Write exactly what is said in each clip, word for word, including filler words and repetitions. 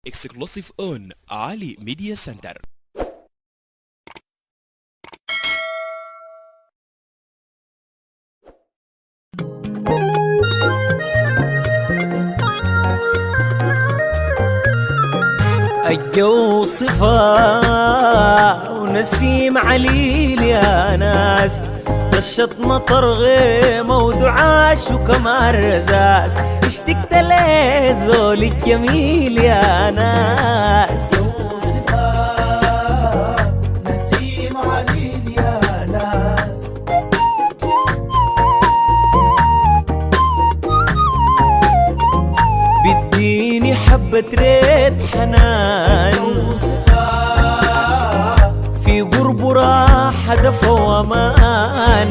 Exclusive on Ali Media Center. الجو صفا ونسيم عليل يا ناس، رشة مطر غيمة ودعاش وكمان رزاز، اشتقت لزول الجميل يا ناس. الجو صفا نسيم عليل يا ناس، بديني حبة ريت حنان، في قرب راحة دفى وأمان،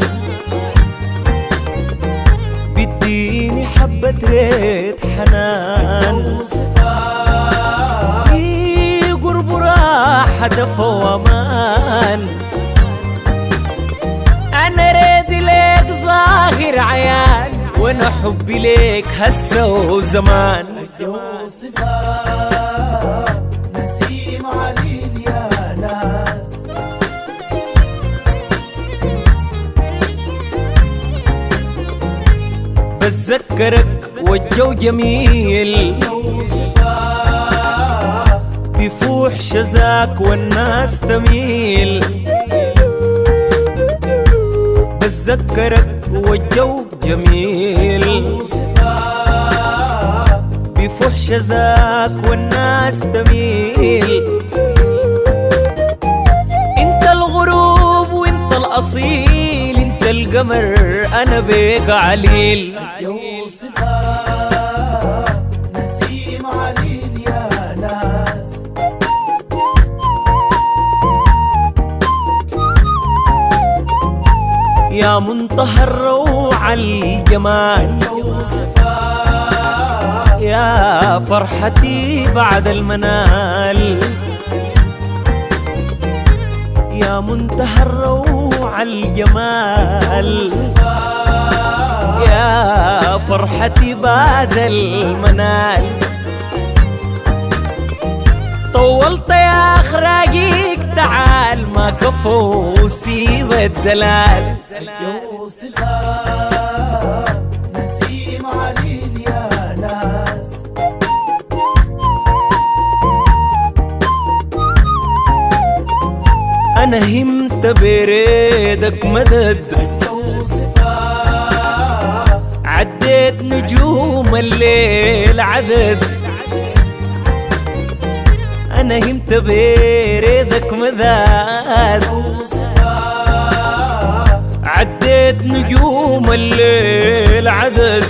بديني حبة ريت حنان، في قرب راحة دفى وأمان. أنا ريدي ليك ظاهر عيان، وانا حبي ليك هسه وزمان. الجو صفا نسيم عليل يا ناس، بتذكرك والجو جميل، الجو صفا بفوح شذاك والناس تميل، بتذكرك والجو جميل، بفوح شذاك والناس تميل. انت الغروب وانت الاصيل، انت القمر انا بيك عليل. الجو صفا نسيم عليل يا ناس، يا منتهى الروعة الجمال، الجو صفا يا فرحتي بعد المنال، يا منتهى الروعة الجمال، يا فرحتي بعد المنال. طولت يا خراقيك تعال، ما كفو وسيب الدلال. الجو صفا نسيم عليل يا ناس، أنا همت بريدك مدد، الجو صفا عديت نجوم الليل عدد، أنا همت بريدك مدد، عديت نجوم الليل عدد.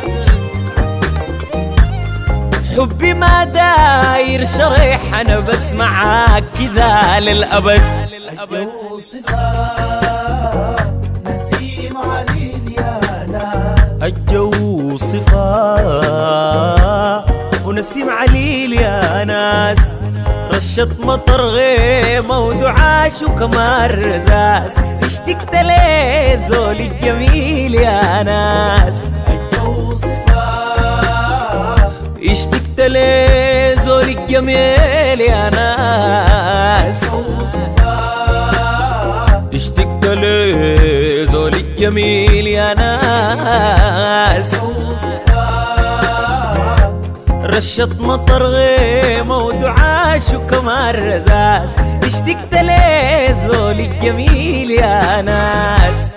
حبي ما داير شريح، أنا بس معاك كذا للأبد. الجو صفا نسيم عليل يا ناس، الجو صفا ونسيم عليل يا ناس، رشة مطر غيمة ودعاش وكمان رزاز، اشتقت لزول الجميل يا ناس. الجو صفا اشتقت لزول الجميل يا ناس، اشتقت لزول الجميل يا ناس، رشة مطر غيمة ودعاش وكمان رزاز، اشتقت لزول الجميل يا ناس.